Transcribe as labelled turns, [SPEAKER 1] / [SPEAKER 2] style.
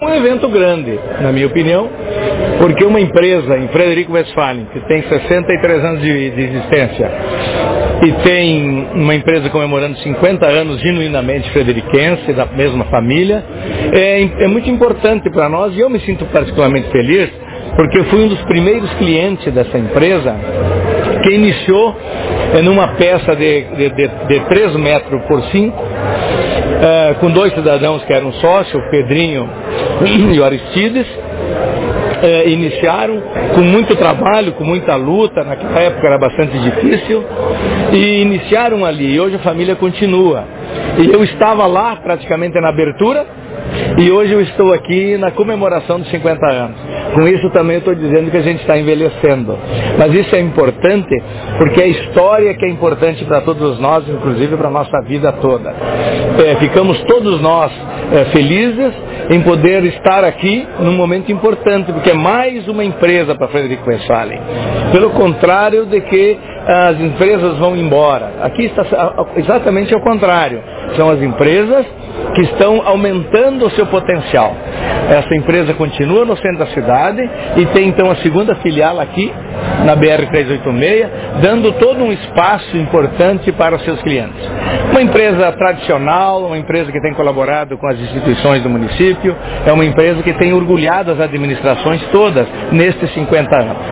[SPEAKER 1] Um evento grande, na minha opinião, porque uma empresa em Frederico Westphalen, que tem 63 anos de existência, e tem uma empresa comemorando 50 anos genuinamente frederiquense, da mesma família, é muito importante para nós, e eu me sinto particularmente feliz, porque eu fui um dos primeiros clientes dessa empresa, que iniciou numa peça de 3 metros por 5, com 2 cidadãos que eram sócios, o Pedrinho e o Aristides. Iniciaram com muito trabalho, com muita luta, naquela época era bastante difícil, e iniciaram ali, e hoje a família continua. E eu estava lá praticamente na abertura, e hoje eu estou aqui na comemoração dos 50 anos. Com isso também eu estou dizendo que a gente está envelhecendo. Mas isso é importante, porque é a história que é importante para todos nós, inclusive para a nossa vida toda. Ficamos todos nós felizes em poder estar aqui num momento importante, porque é mais uma empresa para Frederico Westphalen. Pelo contrário de que as empresas vão embora. Aqui está exatamente ao contrário. São as empresas que estão aumentando o seu potencial. Essa empresa continua no centro da cidade e tem então a segunda filial aqui na BR-386, dando todo um espaço importante para os seus clientes. Uma empresa tradicional, uma empresa que tem colaborado com as instituições do município, é uma empresa que tem orgulhado as administrações todas nestes 50 anos.